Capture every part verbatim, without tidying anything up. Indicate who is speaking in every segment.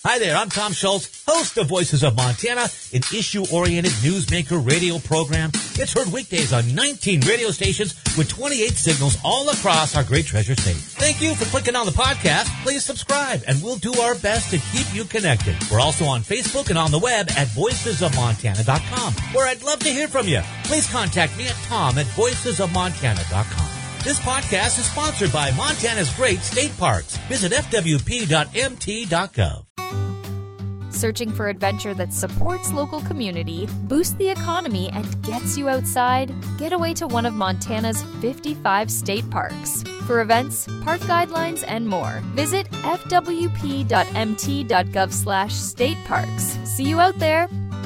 Speaker 1: Hi there, I'm Tom Schultz, host of Voices of Montana, an issue-oriented newsmaker radio program. It's heard weekdays on nineteen radio stations with twenty-eight signals all across our great treasure state. Thank you for clicking on the podcast. Please subscribe, and we'll do our best to keep you connected. We're also on Facebook and on the web at voices of montana dot com, where I'd love to hear from you. Please contact me at tom at voices of montana dot com. This podcast is sponsored by Montana's great state parks. Visit f w p dot m t dot gov.
Speaker 2: Searching for adventure that supports local community, boosts the economy, and gets you outside? Get away to one of Montana's fifty-five state parks. For events, park guidelines, and more, visit f w p dot m t dot gov slash state parks. See you out there.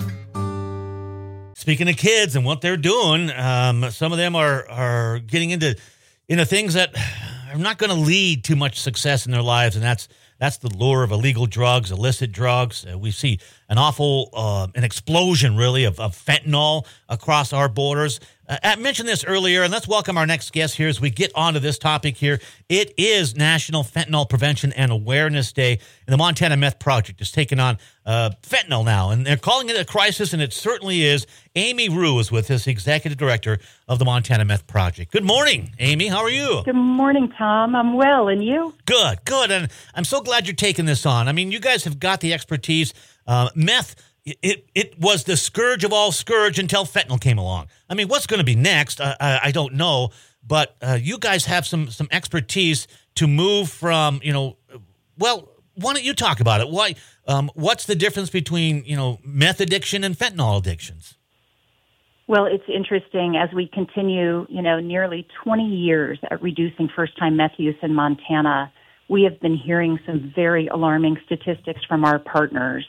Speaker 1: Speaking of kids and what they're doing, um, some of them are are getting into into things that are not going to lead to much success in their lives, and that's That's the lure of illegal drugs, illicit drugs. Uh, we see an awful, uh, an explosion, really, of, of fentanyl across our borders. Uh, I mentioned this earlier, and let's welcome our next guest here as we get onto this topic here. It is National Fentanyl Prevention and Awareness Day, and the Montana Meth Project is taking on uh, fentanyl now, and they're calling it a crisis, and it certainly is. Amy Rue is with us, Executive Director of the Montana Meth Project. Good morning, Amy. How are you?
Speaker 3: Good morning, Tom. I'm well, and you?
Speaker 1: Good, good, and I'm so glad you're taking this on. I mean, you guys have got the expertise. Uh, meth, it it was the scourge of all scourge until fentanyl came along. I mean, what's going to be next? I, I, I don't know, but uh, you guys have some some expertise to move from, you know, well, why don't you talk about it? Why? Um, what's the difference between, you know, meth addiction and fentanyl addictions?
Speaker 3: Well, it's interesting. As we continue, you know, nearly twenty years at reducing first-time meth use in Montana, we have been hearing some very alarming statistics from our partners.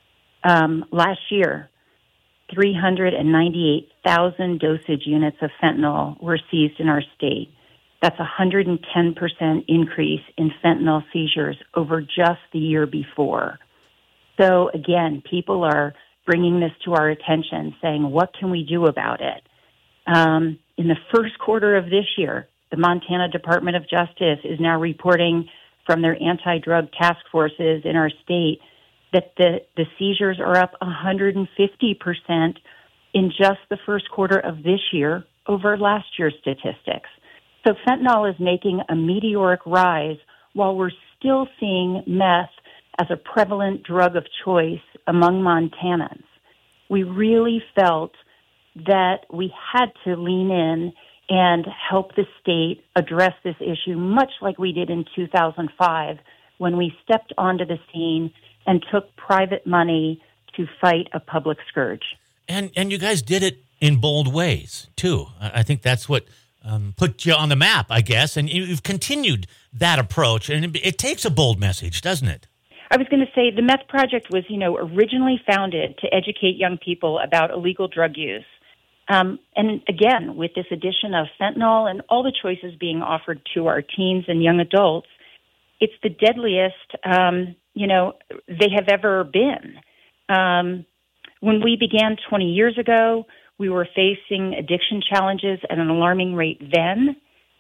Speaker 3: Um, last year, three hundred ninety-eight thousand dosage units of fentanyl were seized in our state. That's a one hundred ten percent increase in fentanyl seizures over just the year before. So, again, people are bringing this to our attention, saying, what can we do about it? Um, in the first quarter of this year, the Montana Department of Justice is now reporting from their anti-drug task forces in our state that the, the seizures are up one hundred fifty percent in just the first quarter of this year over last year's statistics. So fentanyl is making a meteoric rise while we're still seeing meth as a prevalent drug of choice among Montanans. We really felt that we had to lean in and help the state address this issue, much like we did in two thousand five when we stepped onto the scene and took private money to fight a public scourge.
Speaker 1: And and you guys did it in bold ways, too. I think that's what um, put you on the map, I guess, and you've continued that approach, and it, it takes a bold message, doesn't it?
Speaker 3: I was going to say the Meth Project was, you know, originally founded to educate young people about illegal drug use. Um, and again, with this addition of fentanyl and all the choices being offered to our teens and young adults, it's the deadliest, um, you know, they have ever been. Um, when we began twenty years ago, we were facing addiction challenges at an alarming rate then.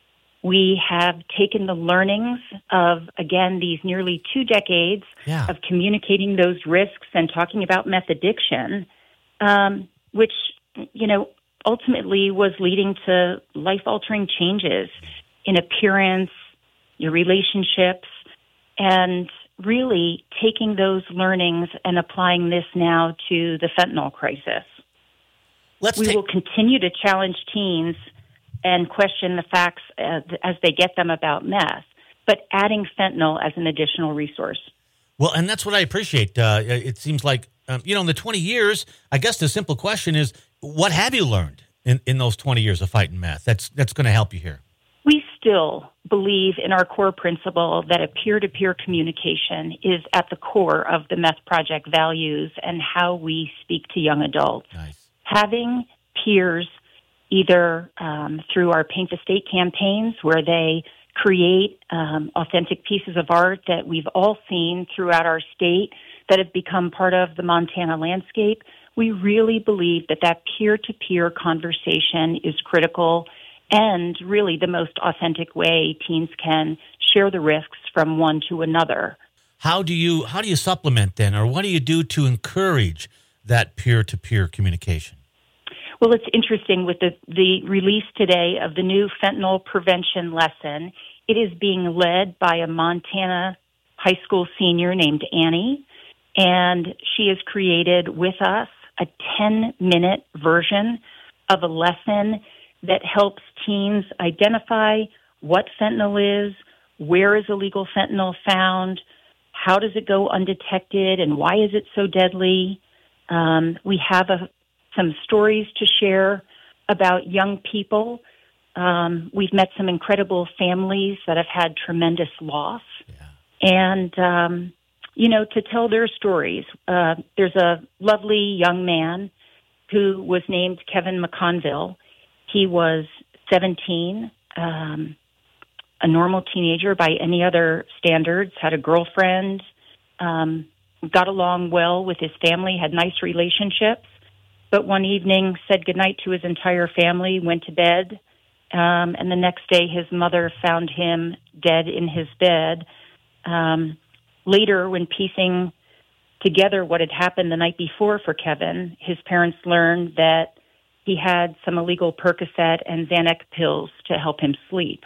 Speaker 3: We have taken the learnings of, again, these nearly two decades
Speaker 1: yeah.
Speaker 3: of communicating those risks and talking about meth addiction, um, which, you know, ultimately was leading to life-altering changes in appearance, your relationships, and really taking those learnings and applying this now to the fentanyl crisis.
Speaker 1: Let's
Speaker 3: we
Speaker 1: take-
Speaker 3: will continue to challenge teens and question the facts as, as they get them about meth, but adding fentanyl as an additional resource.
Speaker 1: Well, and that's what I appreciate. Uh, it seems like, um, you know, in the twenty years, I guess the simple question is, what have you learned in, in those twenty years of fighting meth? That's, that's going to help you here.
Speaker 3: We still believe in our core principle that a peer-to-peer communication is at the core of the Meth Project values and how we speak to young adults.
Speaker 1: Nice.
Speaker 3: Having peers either um, through our Paint the State campaigns where they create um, authentic pieces of art that we've all seen throughout our state that have become part of the Montana landscape. We really believe that that peer-to-peer conversation is critical and really the most authentic way teens can share the risks from one to another.
Speaker 1: how do you how do you supplement then, or what do you do to encourage that peer-to-peer communication?
Speaker 3: Well, it's interesting with the, the release today of the new fentanyl prevention lesson. It is being led by a Montana high school senior named Annie, and she has created with us a ten-minute version of a lesson that helps teens identify what fentanyl is, where is illegal fentanyl found, how does it go undetected, and why is it so deadly. Um, we have a, some stories to share about young people. Um, we've met some incredible families that have had tremendous loss. Yeah. And, um, you know, to tell their stories. Uh, there's a lovely young man who was named Kevin McConville. He was seventeen, um, a normal teenager by any other standards, had a girlfriend, um, got along well with his family, had nice relationships, but one evening said goodnight to his entire family, went to bed, um, and the next day his mother found him dead in his bed. Um, later, when piecing together what had happened the night before for Kevin, his parents learned that he had some illegal Percocet and Xanax pills to help him sleep.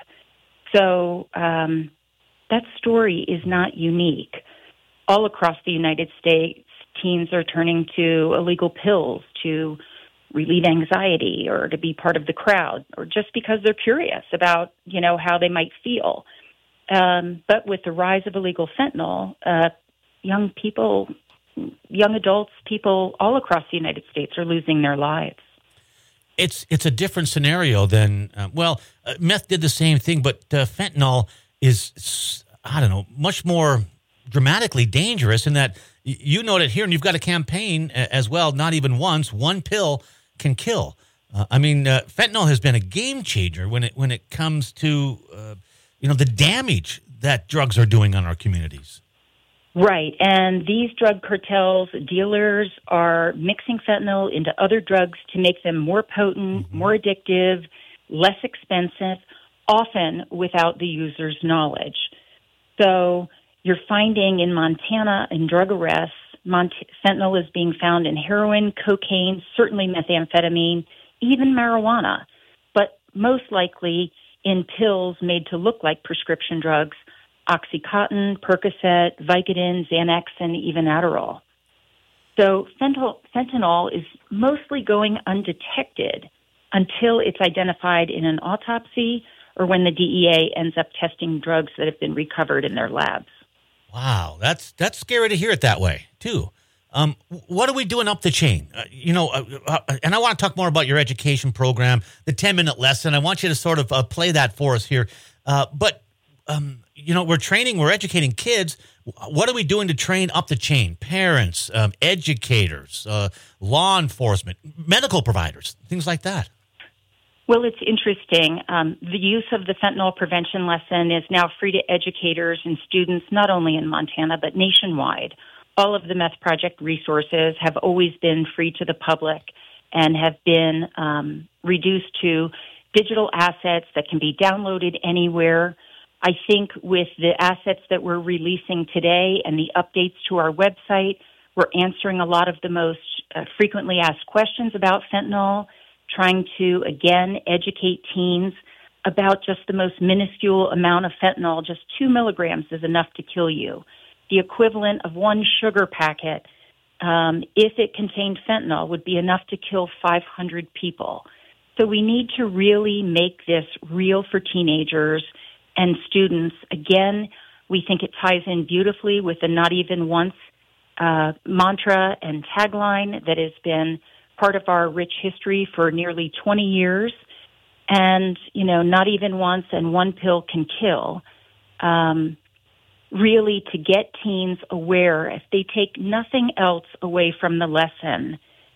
Speaker 3: So um, that story is not unique. All across the United States, teens are turning to illegal pills to relieve anxiety or to be part of the crowd, or just because they're curious about, you know, how they might feel. Um, but with the rise of illegal fentanyl, uh, young people, young adults, people all across the United States are losing their lives.
Speaker 1: It's it's a different scenario than, uh, well, uh, meth did the same thing, but uh, fentanyl is, I don't know, much more dramatically dangerous in that y- you note it here, and you've got a campaign uh, as well, not even once, one pill can kill. Uh, I mean, uh, fentanyl has been a game changer when it when it comes to, uh, you know, the damage that drugs are doing on our communities.
Speaker 3: Right, and these drug cartels, dealers are mixing fentanyl into other drugs to make them more potent, mm-hmm. more addictive, less expensive, often without the user's knowledge. So you're finding in Montana in drug arrests, Mont- fentanyl is being found in heroin, cocaine, certainly methamphetamine, even marijuana, but most likely in pills made to look like prescription drugs, OxyContin, Percocet, Vicodin, Xanax, and even Adderall. So fentanyl, fentanyl is mostly going undetected until it's identified in an autopsy or when the D E A ends up testing drugs that have been recovered in their labs.
Speaker 1: Wow, that's that's scary to hear it that way, too. Um, what are we doing up the chain? Uh, you know, uh, uh, and I want to talk more about your education program, the ten-minute lesson. I want you to sort of uh, play that for us here. Uh, but Um, you know, we're training, we're educating kids. What are we doing to train up the chain? Parents, um, educators, uh, law enforcement, medical providers, things like that.
Speaker 3: Well, it's interesting. Um, the use of the fentanyl prevention lesson is now free to educators and students, not only in Montana, but nationwide. All of the Meth Project resources have always been free to the public and have been um, reduced to digital assets that can be downloaded anywhere. I think with the assets that we're releasing today and the updates to our website, we're answering a lot of the most uh, frequently asked questions about fentanyl, trying to, again, educate teens about just the most minuscule amount of fentanyl. Just two milligrams is enough to kill you. The equivalent of one sugar packet, um, if it contained fentanyl, would be enough to kill five hundred people. So we need to really make this real for teenagers and students. Again, we think it ties in beautifully with the Not Even Once uh, mantra and tagline that has been part of our rich history for nearly twenty years. And, you know, not even once and one pill can kill. Um, really, to get teens aware, if they take nothing else away from the lesson,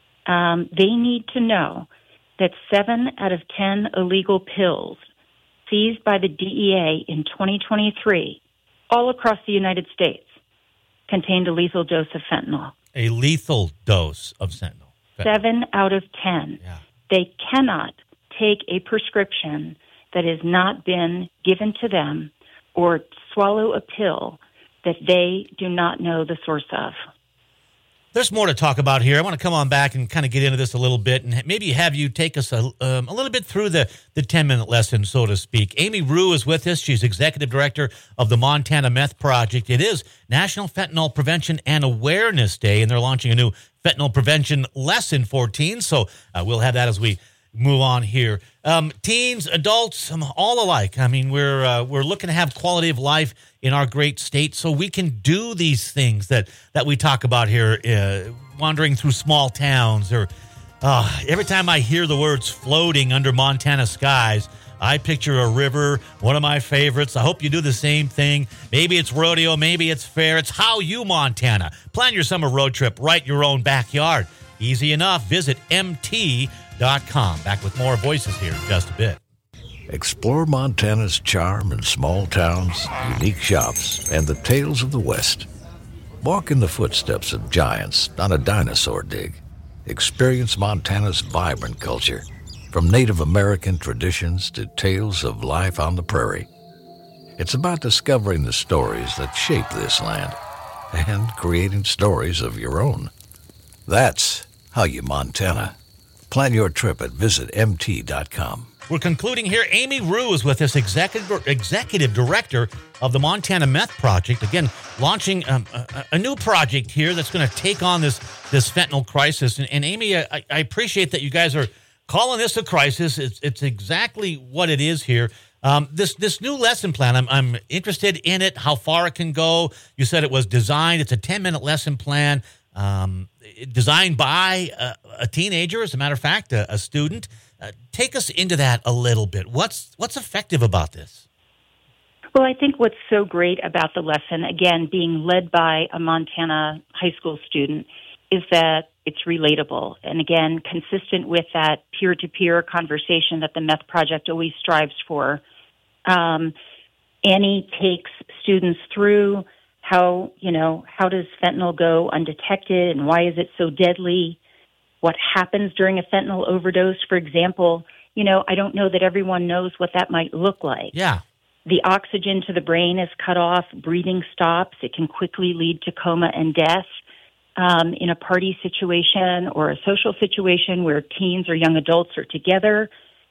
Speaker 3: um, they need to know that seven out of ten illegal pills seized by the D E A in twenty twenty-three, all across the United States, contained a lethal dose of fentanyl.
Speaker 1: A lethal dose of fentanyl.
Speaker 3: Seven out of ten.
Speaker 1: Yeah.
Speaker 3: They cannot take a prescription that has not been given to them or swallow a pill that they do not know the source of.
Speaker 1: There's more to talk about here. I want to come on back and kind of get into this a little bit and maybe have you take us a, um, a little bit through the, the ten-minute lesson, so to speak. Amy Rue is with us. She's Executive Director of the Montana Meth Project. It is National Fentanyl Prevention and Awareness Day, and they're launching a new fentanyl prevention lesson for teens, so uh, we'll have that as we move on here. Um, teens, adults, um, all alike. I mean, we're uh, we're looking to have quality of life in our great state so we can do these things that, that we talk about here, uh, wandering through small towns. Or uh, every time I hear the words floating under Montana skies, I picture a river, one of my favorites. I hope you do the same thing. Maybe it's rodeo, maybe it's fair. It's How You Montana. Plan your summer road trip right in your own backyard. Easy enough. Visit M T dot com. Back with more voices here in just a bit.
Speaker 4: Explore Montana's charm in small towns, unique shops, and the tales of the West. Walk in the footsteps of giants on a dinosaur dig. Experience Montana's vibrant culture, from Native American traditions to tales of life on the prairie. It's about discovering the stories that shape this land and creating stories of your own. That's How You Montana. Plan your trip at visit M T dot com.
Speaker 1: We're concluding here. Amy Rue is with us, executive, executive director of the Montana Meth Project. Again, launching um, a, a new project here that's going to take on this this fentanyl crisis. And, and Amy, I, I appreciate that you guys are calling this a crisis. It's, it's exactly what it is here. Um, this this new lesson plan, I'm, I'm interested in it, how far it can go. You said it was designed. It's a ten-minute lesson plan. Um, designed by a, a teenager, as a matter of fact, a, a student. Uh, take us into that a little bit. What's what's effective about this?
Speaker 3: Well, I think what's so great about the lesson, again, being led by a Montana high school student, is that it's relatable. And again, consistent with that peer-to-peer conversation that the Meth Project always strives for. Um, Annie takes students through how, you know, how does fentanyl go undetected and why is it so deadly? What happens during a fentanyl overdose, for example? You know, I don't know that everyone knows what that might look like.
Speaker 1: Yeah.
Speaker 3: The oxygen to the brain is cut off, breathing stops. It can quickly lead to coma and death. Um, in a party situation or a social situation where teens or young adults are together,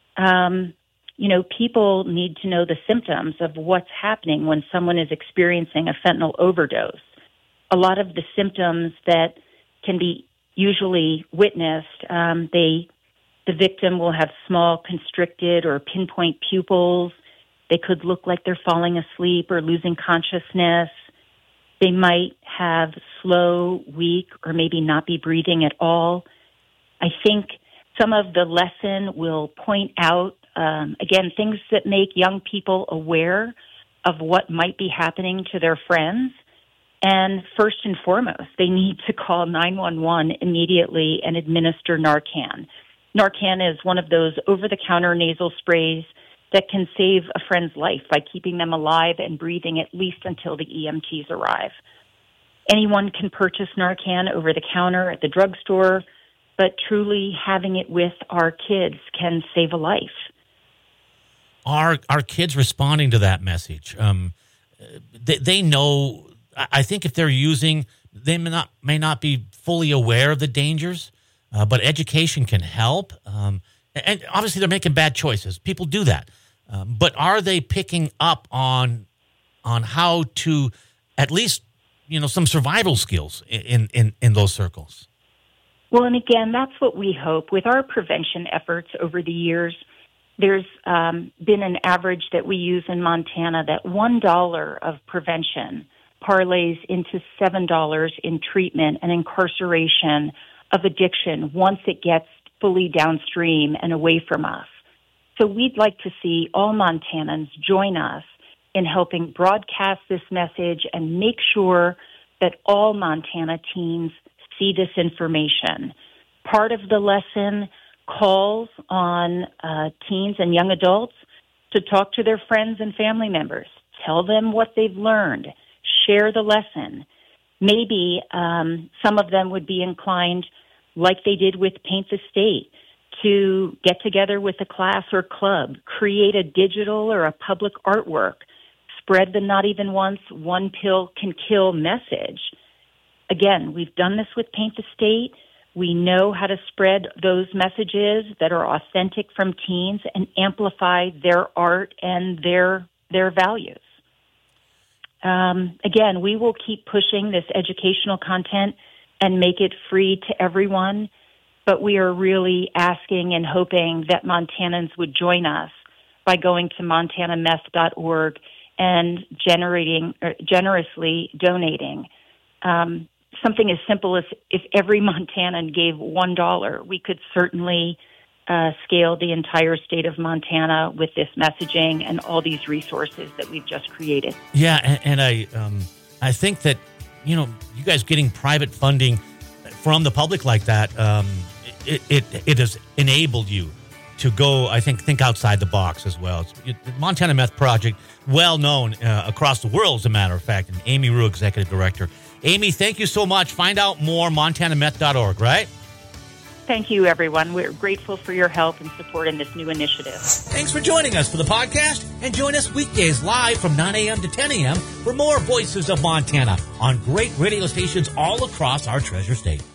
Speaker 3: um, you know, people need to know the symptoms of what's happening when someone is experiencing a fentanyl overdose. A lot of the symptoms that can be usually witnessed, um, they, the victim will have small, constricted or pinpoint pupils. They could look like they're falling asleep or losing consciousness. They might have slow, weak, or maybe not be breathing at all. I think some of the lesson will point out, um, again, things that make young people aware of what might be happening to their friends. And first and foremost, they need to call nine one one immediately and administer Narcan. Narcan is one of those over-the-counter nasal sprays that can save a friend's life by keeping them alive and breathing at least until the E M Ts arrive. Anyone can purchase Narcan over the counter at the drugstore, but truly having it with our kids can save a life.
Speaker 1: Are our kids responding to that message? Um, they, they know, I think if they're using, they may not, may not be fully aware of the dangers, uh, but education can help. Um, and obviously they're making bad choices. People do that. Um, but are they picking up on on how to at least, you know, some survival skills in, in, in those circles?
Speaker 3: Well, and again, that's what we hope. With our prevention efforts over the years, there's um, been an average that we use in Montana that one dollar of prevention parlays into seven dollars in treatment and incarceration of addiction once it gets fully downstream and away from us. So we'd like to see all Montanans join us in helping broadcast this message and make sure that all Montana teens see this information. Part of the lesson calls on uh, teens and young adults to talk to their friends and family members, tell them what they've learned, share the lesson. Maybe um, some of them would be inclined, like they did with Paint the State, to get together with a class or club, create a digital or a public artwork, spread the not even once, one pill can kill message. Again, we've done this with Paint the State. We know how to spread those messages that are authentic from teens and amplify their art and their their values. Um, again, we will keep pushing this educational content and make it free to everyone, but we are really asking and hoping that Montanans would join us by going to montana meth dot org and generating or generously donating. Um, something as simple as if every Montanan gave one dollar, we could certainly uh, scale the entire state of Montana with this messaging and all these resources that we've just created.
Speaker 1: Yeah, and, and I um, I think that, you know, you guys getting private funding from the public like that, um, it, it it has enabled you to go, I think, think outside the box as well. It's, it, the Montana Meth Project, well known uh, across the world, as a matter of fact, and Amy Rue, Executive Director. Amy, thank you so much. Find out more, montana meth dot org, right?
Speaker 3: Thank you, everyone. We're grateful for your help and support in this new initiative.
Speaker 1: Thanks for joining us for the podcast, and join us weekdays live from nine a.m. to ten a.m. for more Voices of Montana on great radio stations all across our treasure state.